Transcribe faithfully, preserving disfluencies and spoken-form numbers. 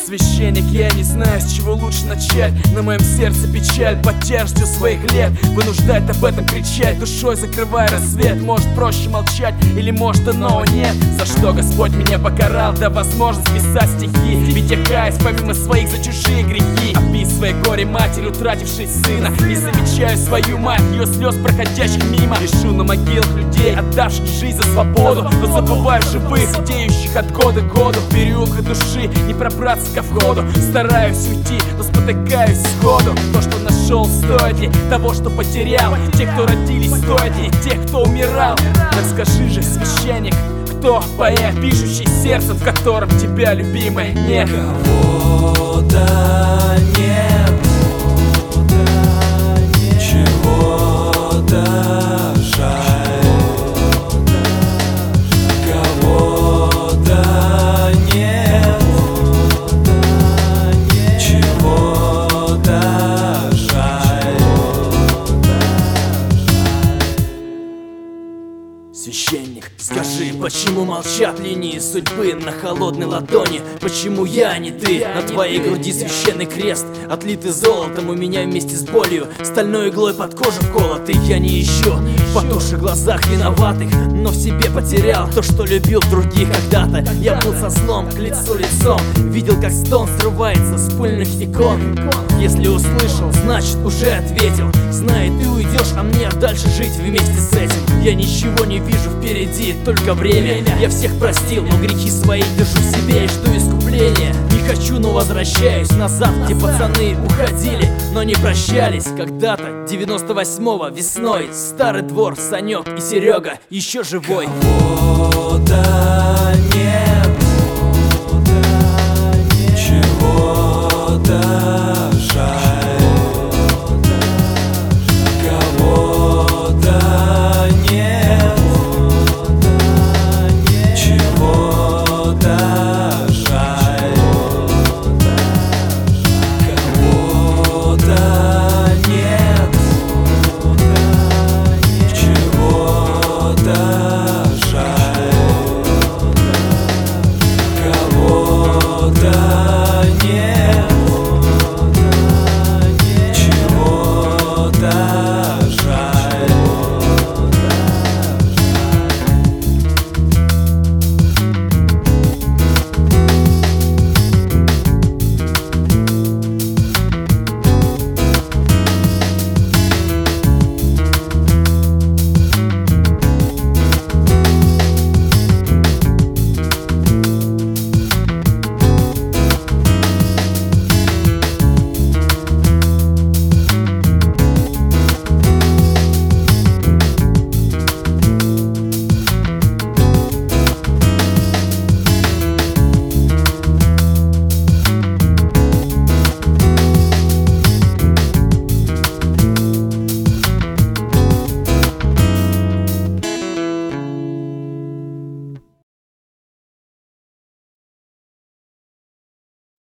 Священник, я не знаю, с чего лучше начать. На моем сердце печаль под тяжестью своих лет вынуждает об этом кричать, душой закрывая рассвет. Может проще молчать, или может иного нет. За что Господь меня покарал, да возможность писать стихи. Ведь я каюсь помимо своих за чужие грехи, описывая горе матери, утратившей сына. И замечаю свою мать, ее слез, проходящих мимо. Пишу на могилах людей, отдавших жизнь за свободу, но забываю живых, сидеющих от года к году. В переулках души не пробраться ко входу. Стараюсь уйти, но спотыкаюсь сходу. То, что нашел, стоит ли того, что потерял? Те, кто родились, стоит ли тех, кто умирал? Так скажи же, священник, кто поэт, пишущий сердцем, в котором тебя, любимая, нет? Кого-то нет, чего-то жаль, кого-то нет, чего-то жаль. Священник, скажи, почему молчат линии судьбы на холодной ладони? Почему я, а не ты? На твоей груди священный крест, отлитый золотом, у меня вместе с болью стальной иглой под кожу вколотый. Я не ищу в потухших глазах виноватых, но в себе потерял то, что любил в других когда-то. Я был со злом к лицу лицом, видел, как стон срывается с пыльных икон. Если услышал, значит уже ответил. Знай, ты уйдешь, а мне дальше жить вместе с этим. Я ничего не вижу впереди, только время. Я всех простил, но грехи свои держу в себе и жду искупления. Не хочу, но возвращаюсь назад, где пацаны уходили, но не прощались. Когда-то, девяносто восьмого весной, старый двор, Санек и Серега еще живой. Кого-то нет, чего-то жаль, кого-то нет, чего-то жаль, кого-то нет, чего-то жаль, кого-то нет, чего-то